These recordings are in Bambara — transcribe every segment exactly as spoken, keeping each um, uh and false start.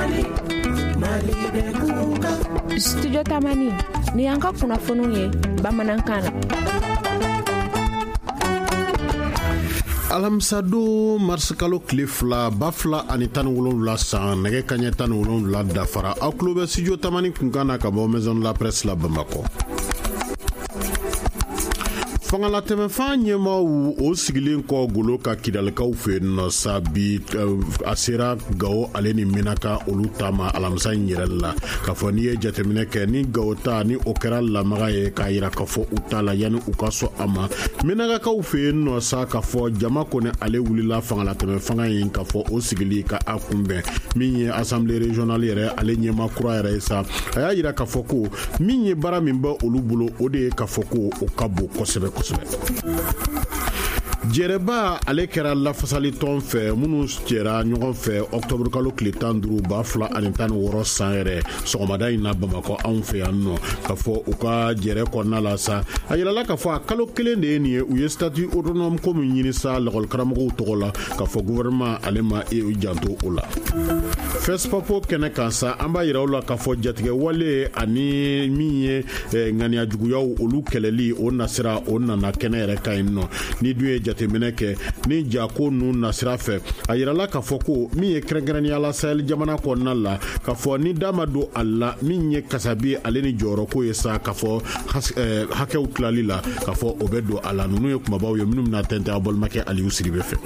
Studio Tamani ni an ka kunnafoniw ye bamanankan na. Alamsado marsikalo tile fila ba fila ani tan ni wolonwula san nɛgɛ kaɲɛ tan ni wolonwula dafara aw tulo bɛ studio Tamani kunkan na ka bɔ maison de la presse la Bamako. Fangalatɛmɛfan ɲɛmaaw o sigilen kɔ Golo ka Kidalikaw fɛ yen nɔ sa bi a sera Gawo ale ni Menaka olu ta ma alamisa in yɛrɛ la k'a fɔ n'i ye jateminɛ kɛ ni Gawo ta ni o kɛra lamaga ye k'a yira k'a fɔ u ta la yanni u ka sɔn a ma Menakakaw fɛ yen nɔ sa k'a fɔ jama kɔni ale wulila fangalatɛmɛfanga in k'a fɔ o sigili ka a kunbɛn min ye assemblée régionale yɛrɛ ale ɲɛma kura yɛrɛ ye sa a y'a yira k'a fɔ ko min ye baara min bɛ olu bolo o de ye k'a fɔ ko o ka bon kosɛbɛ Jɛrɛba ale kɛra lafasali tɔn fɛ minnu jɛra ɲɔgɔn fɛ octobre kalo tile tan ni duuru ba fila ani tan ni wɔɔrɔ san yɛrɛ sɔgɔmada in na Bamakɔ anw fɛ yan nɔ ka fɔ u ka jɛrɛ kɔnɔna la sa a yirala ka fɔ a kalo kelen de ye nin ye u ye statut autonome ko min ɲini sa lakɔlikaramɔgɔw tɔgɔ la ka fɔ gouvernement ale ma e janto o la Fespapo kɛnɛ kan sa an b'a yira u la ka fɔ jatigɛ wale ani min ye ŋaniya juguyaw olu kɛlɛli o nasira o nana kɛnɛ yɛrɛ ka yen nɔ ni dun ye jateminɛ kɛ ni jako nu nasira fɛ a yirala k'a fɔ ko min ye kɛrɛnkɛrɛnnenya la Sahel jamana kɔnɔna la k'a fɔ ni da ma don a la min ye kasabi ale ni jɔyɔrɔ ko ye sa k'a fɔ hakɛw tilali la k'a fɔ o bɛ don a la ninnu ye kumabaw ye minnu bɛna tɛntɛn a balimakɛ Aliyu Siribe fɛ.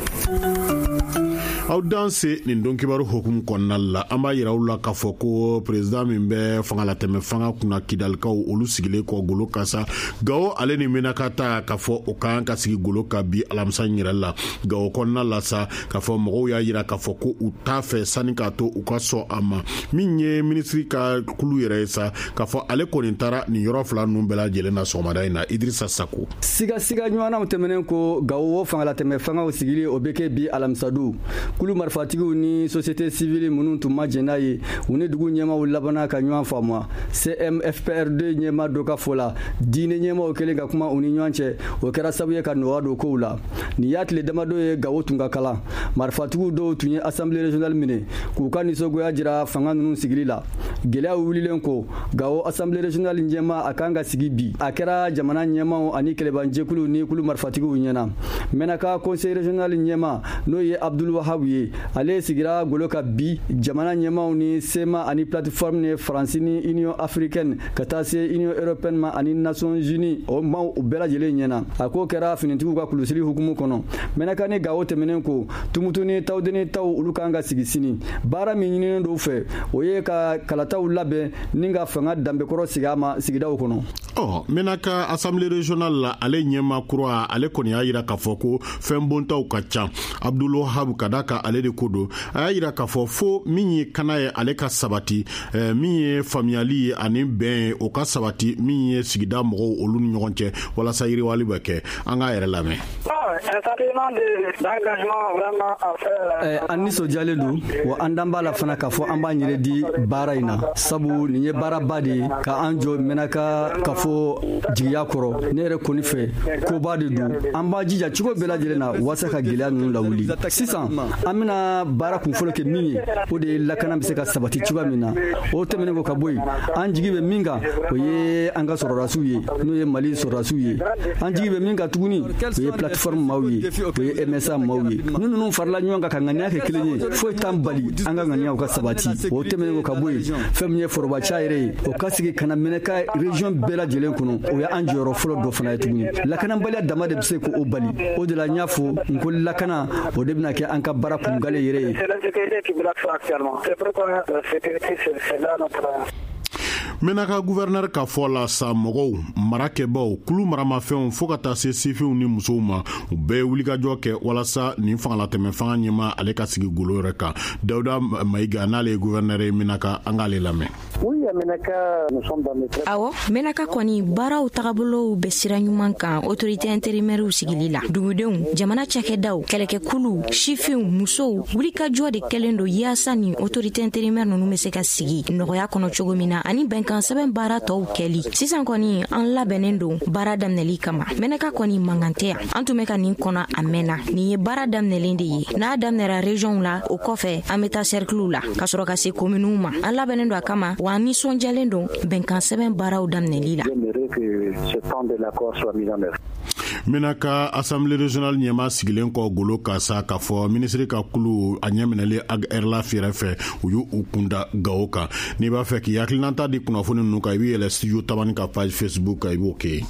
Aw danse nin don kibaru hukumu kɔnɔna la an b'a yira u la k'a fɔ ko président min bɛ fangalatɛmɛfanga kunna Kidalikaw olu sigilen kɔ Golo kan sa Gawo ale ni Menaka ta k'a fɔ o kan ka sigi Golo kan bi alamisa in yɛrɛ la Gawo kɔnɔna la sa k'a fɔ mɔgɔw y'a yira k'a fɔ ko u t'a fɛ sani k'a to u ka sɔn a ma min ye ministre ka kulu yɛrɛ ye sa k'a fɔ ale kɔni taara nin yɔrɔ fila ninnu bɛɛ lajɛlen na sɔgɔmada in na Idrissa Sako. Siga siga ɲɔgɔnnaw tɛmɛnen ko Gawo fangalatɛmɛfangaw sigili o bɛ kɛ bi alamsadu kulu marifatigiw ni société civile minnu tun ma jɛn n'a ye u ni dugu ɲɛmaw labana ka ɲɔgɔn faamuya C M F P R D ɲɛma dɔ ka fɔ la diinɛ ɲɛmaw kɛlen ka kuma u ni ɲɔgɔn cɛ o kɛra sababu ye ka nɔgɔya don kow la nin y'a tile damadɔ ye Gawo tun ka kalan marifatigiw dɔw tun ye assemblée régionale minɛ k'u ka nisɔngoya jira fanga ninnu sigili la gɛlɛyaw wulilen ko Gawo assemblée régionale ɲɛma a kan ka sigi bi a kɛra jamana ɲɛmaw ani kɛlɛbanjɛkulu ni kulu marifatigiw ɲɛna Menaka conseil régional ɲɛma n'o ye Abdul Wahab ye ale sigira Golo ka bi jamana ɲɛmaw ni SEMA ani plateforme ni France ni Union africaine ka taa se Union européenne ma ani Nations unies o maaw u bɛɛ lajɛlen ɲɛna a ko kɛra finitigiw ka kulusiri hukumu kɔnɔ Menaka ni Gawo tɛmɛnen ko tumutu ni tawdeni taw olu kan ka sigi sini baara min ɲininen dɔw fɛ o ye ka kalataw labɛn ni ka fanga danbekɔrɔ sigi a ma sigidaw kɔnɔ. Ɔ Menaka assemblée régionale la ale ɲɛma kura ale kɔni y'a yira k'a fɔ ko fɛn bontaw ka ca Abdul Wahab ka da ka ale de ko don a y'a yira k'a fɔ fo min ye kana ye ale ka sabati eh, min ye faamuyali ye ani bɛn ye o ka sabati min ye sigida mɔgɔw olu ni ɲɔgɔn cɛ walasa yiriwali bɛ kɛ an k'a yɛrɛ lamɛn. An nisɔndiyalen don wa an dan b'a la fana k'a fɔ an b'an yɛrɛ di baara in na sabu nin ye baaraba de ye ka an jɔ Menaka ka fɔ jigiya kɔrɔ ne yɛrɛ kɔni fɛ koba de don an b'a jija cogo bɛɛ lajɛlen na walasa ka gɛlɛya ninnu lawuli sisan an bɛna baara kunfɔlɔ kɛ min ye o de ye lakana bɛ se ka sabati cogoya min na o tɛmɛnen ko ka bɔ yen an jigi bɛ min kan o ye an ka sɔrɔdasiw ye n'o ye Mali sɔrɔdasiw ye an jigi bɛ min kan tuguni o ye plateforme maaw ye o ye M S A maaw ye ni ninnu farala ɲɔgɔn kan ka ŋaniya kɛ kelen ye foyi t'an bali an ka ŋaniyaw ka sabati o tɛmɛnen ko ka bɔ yen fɛn min ye forobaca yɛrɛ ye o ka sigi ka na Menaka région bɛɛ lajɛlen kɔnɔ o ye an jɔyɔrɔ fɔlɔ dɔ fana ye tuguni lakanabaliya dama de bɛ se k'o bali o de la n y'a fɔ n ko lakana o de bɛna kɛ an ka baara kungale yɛrɛ ye. Menaka gouverneur ka fɔ la sa mɔgɔw marakɛbaw kulu maramafɛnw fo ka taa se sifinw ni musow ma u bɛɛ ye wulikajɔ kɛ walasa nin fangalatɛmɛfanga ɲɛma ale ka sigi Golo yɛrɛ kan Dawuda Mayiga n'ale ye gouverneur ye Menaka an k'ale lamɛn. Oui, awɔ menaka kɔni baaraw tagabolow bɛ sira ɲuman kan autorité intérimaire sigili la dugudenw jamana cakɛdaw kɛlɛkɛkulu sifinw musow wulikajɔ de kɛlen do yaasa ni autorité intérimaire nunu bɛ se ka sigi nɔgɔya kɔnɔ cogo min na ani bɛnkan sɛbɛn baara tɔw kɛli sisan kɔni an labɛnnen do baara daminɛli kama menaka kɔni mankan tɛ yan an tun bɛ ka nin kɔnɔ a mɛnna nin ye baara daminɛlen de ye n'a daminɛra région la o kɔfɛ an bɛ taa cercle la ka sɔrɔ ka se communes ma an labɛnnen do a kama wa an nisɔndiyalen do bɛnkan sɛbɛn baaraw daminɛli la. Menaka assemblée régionale ɲɛma sigilen kɔ golo ka sa k'a fɔ ministre ka kulu a ɲɛminɛlen ag erla fɛrɛ fɛ u y'u u kunda gawo kan n'i b'a fɛ k'i hakilinata di kunnafoni ninnu kan i b'i yɛlɛ studio tabani ka page Facebook kan i b'o kɛ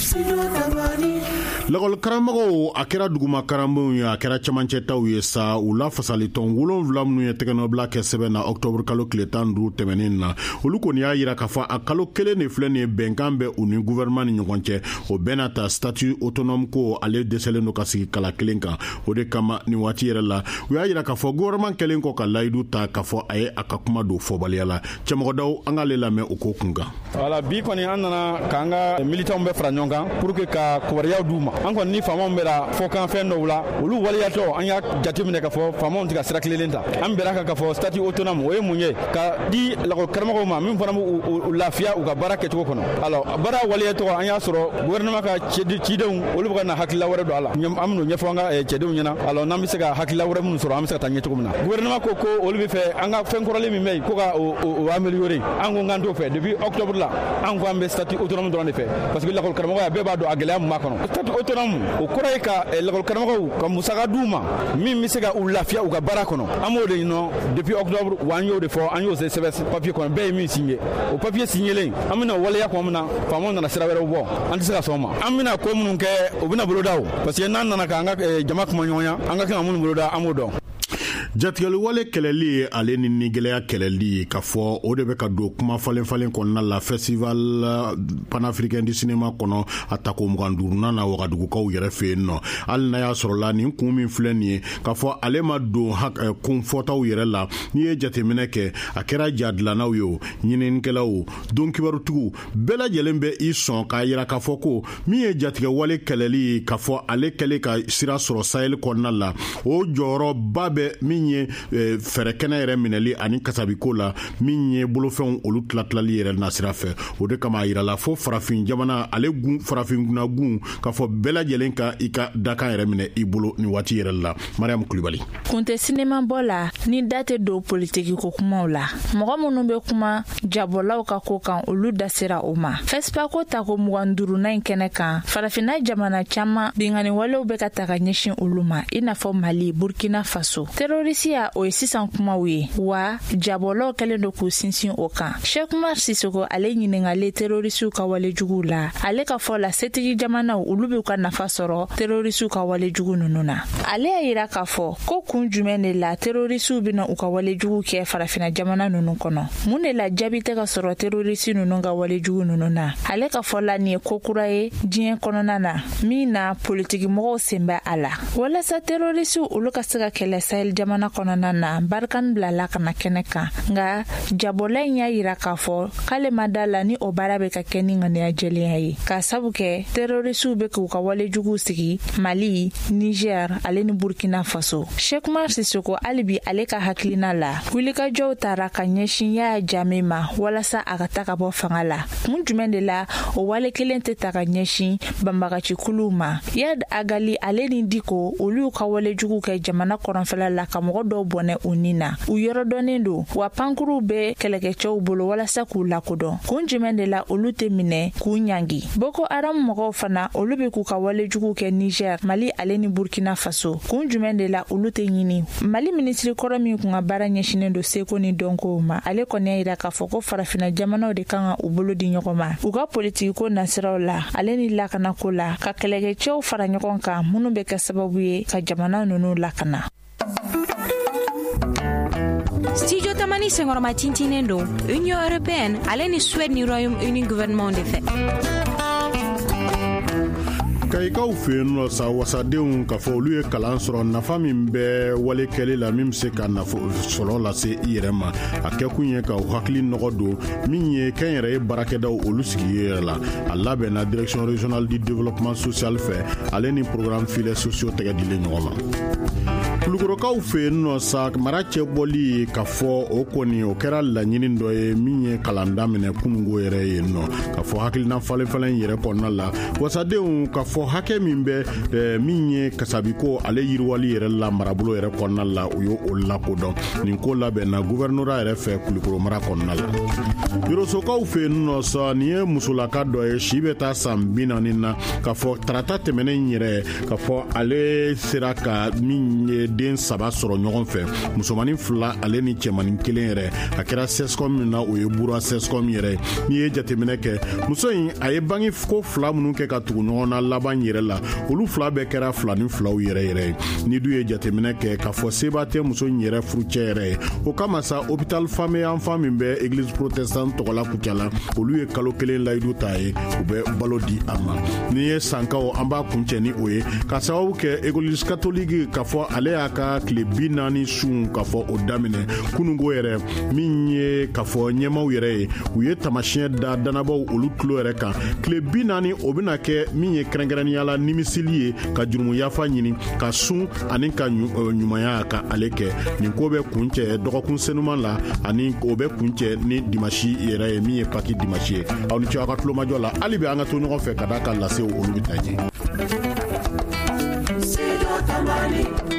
lakɔli karamɔgɔw a kɛra duguma karamɔgɔw ye a kɛra camancɛtaw ye sa u la fasalitɔn wolonwula minnu ye tɛgɛnɔbila kɛ sɛbɛn na octobre kalo tile tan duuru tɛmɛnen na olu kɔni y'a yira k'a fɔ a kalo kelen de filɛ nin ye bɛnkan bɛ u ni gouvernement ni ɲɔgɔn cɛ o bɛɛ n'a ta statut autonome ko ale dɛsɛlen do ka sigi kala kelen kan o de kama ni waati yɛrɛ la u y'a yira k'a fɔ gouvernement kɛlen kɔ ka layidu ta k'a fɔ a ye a ka kuma don fɔbaliya la cɛmɔgɔdaw an k'ale lamɛn o ko kun kan. Wala bi kɔni an nana k'an ka militants bɛɛ fara ɲɔgɔn kan pour que ka kubariyaw d'u ma an kɔni ni faamaw bɛra fɔ kan fɛn dɔw la olu waliyatɔ an y'a jateminɛ k'a fɔ faamaw tɛ ka sira kilenlen ta an bɛra kan k'a fɔ statut autonome o ye mun ye ka di lakɔli karamɔgɔw ma min fana b'u lafiya u ka baara kɛcogo kɔnɔ alors baara waliyatɔ an y'a sɔrɔ gouvernement ka cidenw olu bɛ ka na hakilila wɛrɛ don a la an bɛn'o ɲɛfɔ an ka cɛdenw ɲɛna alors n'an bɛ se ka hakilila wɛrɛ minnu sɔrɔ an bɛ se ka taa ɲɛ cogo min na gouvernement ko ko olu bɛ fɛ an ka fɛn kɔrɔlen min bɛ yen ko ka o améliorer an ko k'an t'o fɛ depuis octobre la an ko an bɛ statut autonome dɔrɔn de fɛ parce que lakɔli karamɔgɔya bɛɛ b'a dɔn a gɛlɛya mun b'a kɔnɔ statut autonome o kɔrɔ ye ka lakɔli karamɔgɔw ka musaka d'u ma min bɛ se ka u lafiya u ka baara kɔnɔ an b'o de ɲinɔ depuis octobre wa an y'o de fɔ an y'o sɛbɛn papier kɔnɔ bɛɛ ye min signé o papier signelen an bɛna waleya kuma min na faamaw nana sira wɛrɛw bɔ an tɛ se ka sɔn o ma an bɛna ko minnu kɛ o bɛna boloda o parce que n'an nana k'an ka jama kuma ɲɔgɔnya an ka kan ka minnu boloda an b'o dɔn. Jatigɛliwale kɛlɛli ye ale ni nigɛlɛya kɛlɛli ye k'a fɔ o de bɛ ka don kuma falen falen kɔnɔna la festival panafricain du cinéma kɔnɔ a tako mugan duurunan na wagadugukaw yɛrɛ fɛ yen nɔ hali n'a y'a sɔrɔla nin kun min filɛ nin ye k'a fɔ ale ma don kun fɔtaw yɛrɛ la n'i ye jateminɛ kɛ a kɛra jadilannaw ye o ɲininikɛlaw o donkibarutigiw bɛɛ lajɛlen bɛ i sɔn k'a yira k'a fɔ ko min ye jatigɛwale kɛlɛli ye k'a fɔ ale kɛlen ka sira sɔrɔ sahel kɔnɔna la o jɔyɔrɔba bɛ min ye fɛrɛ kɛnɛ yɛrɛ minɛli ani kasabiko la min ye bolofɛnw olu tilatilali yɛrɛ nasira fɛ o de kama a yirala fo farafin jamana ale gun farafin gunnagun k'a fɔ bɛɛ lajɛlen ka i ka dakan yɛrɛ minɛ i bolo ni waati yɛrɛ la Mariam Kulibali. Kun tɛ sinema bɔ la ni da tɛ don politiki ko kumaw la mɔgɔ minnu bɛ kuma jabɔlaw ka ko kan olu da sera o ma fespa ko ta ko mugan duurunan kɛnɛ kan farafinna jamana caman binganiwalew bɛ ka ta ka ɲɛsin olu ma i n'a fɔ Mali Burkina Faso terorisiya o ye sisan kumaw ye wa jabɔlaw kɛlen do k'u sinsin o kan Sheikh Umar Sisoko ale ɲiningale terorisiw ka walejugu la ale ka fɔ la setigi jamanaw olu bɛ ka nafa sɔrɔ terorisiw ka walejugu ninnu na ale y'a yira k'a fɔ ko kun jumɛn de la terorisiw bɛna u ka walejugu kɛ farafinna jamana ninnu kɔnɔ mun de la jaabi tɛ ka sɔrɔ terorisi ninnu ka walejugu ninnu na ale ka fɔ la nin ye ko kura ye diɲɛ kɔnɔna na min na politiki mɔgɔw sen bɛ a la walasa terorisiw olu ka se ka kɛlɛ Sahel jamana kɔnɔna na barkan bilala kana kɛnɛ kan nka jabɔla in y'a yira k'a fɔ k'ale ma da la ni o baara bɛ ka kɛ ni ŋaniya jɛlenya ye k'a sabu kɛ terorisiw bɛ k'u ka walejugu sigi Mali Niger ale ni Burkina Faso Sheikh Umar Sisoko hali bi ale ka hakilina la wulikajɔw taara ka ɲɛsin Yaya Jammeh ma walasa a ka ta ka bɔ fanga la mun jumɛn de la o wale kelen tɛ ta ka ɲɛsin banbagacikuluw ma Yad Agali ale ni Diko olu ka walejugu kɛ jamana kɔrɔnfɛla la ka mɔgɔ dɔw bɔnɛ u ni na u yɔrɔ dɔnnen do wa pankuruw bɛ kɛlɛkɛcɛw bolo walasa k'u lakodɔn kun jumɛn de la olu tɛ minɛ k'u ɲangi Boko Haram mɔgɔw fana olu bɛ k'u ka walejugu kɛ Niger Mali ale ni Burkina Faso kun jumɛn de la olu tɛ ɲini Mali ministre kɔrɔ min kun ka baara ɲɛsinnen do seko ni dɔnkow ma ale kɔni y'a yira k'a fɔ ko farafinna jamanaw de kan ka u bolo di ɲɔgɔn ma u ka politiki ko nasiraw la ale ni lakanako la ka kɛlɛkɛcɛw fara ɲɔgɔn kan minnu bɛ kɛ sababu ye ka jamana ninnu lakana. Studio Tamani Sengoroma tintinen do Union Européenne ale ni Suède ni Royaume-Uni gouvernement de fait. Kayikaw fe no sa wasadenw ka fɔ olu ye kalan sɔrɔ nafa min bɛ wale kɛli la min bɛ se ka nafa sɔrɔ lase i yɛrɛ ma a kɛkun ye ka hakili nɔgɔ don min ye kɛnyɛrɛ ye baarakɛdaw olu sigi yɛrɛ la a labɛnna direction régionale du développement social fɛ ale ni programme filets sociaux tɛgɛ dilen ɲɔgɔn ma. Kulukorokaw fe no sa mara cɛbɔli ka fɔ o kɔni o kɛra laɲini dɔ ye min ye kalan daminɛ kunungo yɛrɛ ye nɔ ka fɔ hakilina falenfalen yɛrɛ kɔnɔna la wasadenw ka fɔ hakɛ min bɛ min ye kasabiko ale yiriwali yɛrɛ la marabolo yɛrɛ kɔnɔna la u y'o o lakodɔn nin ko labɛnna gouvernorat yɛrɛ fɛ Kulukoro mara kɔnɔna la. Yorosokaw fe nɔ sa nin ye musolaka dɔ ye si bɛ taa san bi naani na ka fɔ tarata tɛmɛnen yɛrɛ ka fɔ ale sera ka min ye den saba sɔrɔ ɲɔgɔn fɛ musomanin fila ale ni cɛmanin kelen yɛrɛ a kɛra sescom min na o ye bura sescom yɛrɛ n'i ye jateminɛ kɛ muso in a ye bange ko fila minnu kɛ ka tugu ɲɔgɔn na laban yɛrɛ la olu fila bɛɛ kɛra fila ni filaw yɛrɛ yɛrɛ ye ni du ye jateminɛ kɛ ka fɔ seba tɛ muso in yɛrɛ furucɛ yɛrɛ ye o kama sa hôpital famille enfant min bɛ église protestant tɔgɔla kucala olu ye kalo kelen layidu ta ye u bɛ balo di a ma ni ye sankaw an b'a kuncɛ ni o ye ka sababu kɛ église catholique ka fɔ ale y'a ka tile bi naani sun ka fɔ o daminɛ kunungo yɛrɛ min ye ka fɔ ɲɛmaw yɛrɛ ye u ye tamasiyɛn da danabaw olu tulo yɛrɛ kan tile bi naani o bɛna kɛ min ye kɛrɛnkɛrɛnnenya la nimisili ye ka jurumu yafa ɲini ka sun ani ka ɲumanya ka ale kɛ nin ko bɛ kuncɛ dɔgɔkun senuman la ani o bɛ kuncɛ ni dimasi yɛrɛ ye min ye paki dimasi ye aw ni ce aw ka tulomajɔ la hali bi an ka to ɲɔgɔn fɛ ka da ka lasew olu bɛ taa je.